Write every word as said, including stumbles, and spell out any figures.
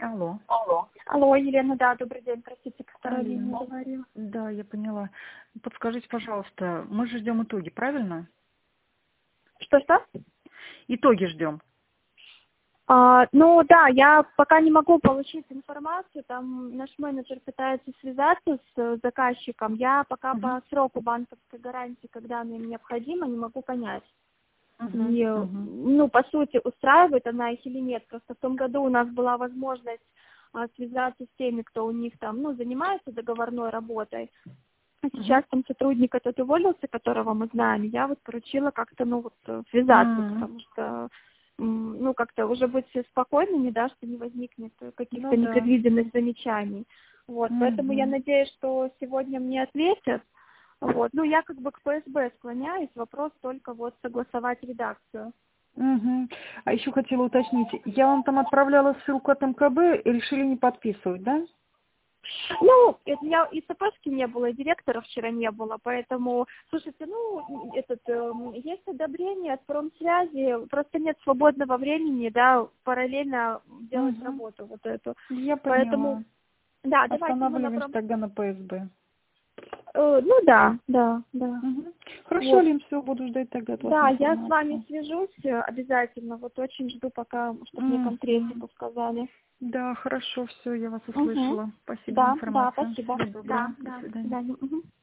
Алло. Алло. Алло, Елена, да, добрый день, простите, Каролина Алло. говорила. Да, я поняла. Подскажите, пожалуйста, мы же ждем итоги, правильно? Что-что? Итоги ждем. А, ну да, я пока не могу получить информацию, там наш менеджер пытается связаться с заказчиком, я пока Угу. по сроку банковской гарантии, когда она им необходима, не могу понять. Угу. И, Угу. ну, по сути, устраивает она их или нет. Просто в том году у нас была возможность а, связаться с теми, кто у них там, ну, занимается договорной работой. А сейчас там сотрудник этот уволился, которого мы знаем. Я вот поручила как-то, ну, вот, э, связаться, Угу. потому что, м, ну, как-то уже быть спокойными, да, что не возникнет каких-то Ну да. непредвиденных замечаний. Вот, поэтому я Угу. надеюсь, что сегодня мне ответят. Вот, ну, я как бы к ФСБ склоняюсь, вопрос только вот согласовать редакцию. Угу. А еще хотела уточнить, я вам там отправляла ссылку от МКБ и решили не подписывать, да? Ну, это я и ЦПшки не было, и директора вчера не было, поэтому, слушайте, ну, этот, э, есть одобрение от промсвязи, просто нет свободного времени, да, параллельно делать Угу. работу вот эту. Я Поэтому, поняла. да, давайте мы на Останавливаемся пром... тогда на ПСБ. э, ну да, да, да. Угу. Хорошо, Вот. Лин, все, буду ждать тогда от вас Да, я с вами информацию. свяжусь э, обязательно, вот очень жду пока, чтобы мне Угу. конкретику сказали. Да, хорошо, все, я вас Угу. услышала. Спасибо за Да, да, информацию. спасибо. Всего доброго. Да, До да, до свидания. свидания. Мгм.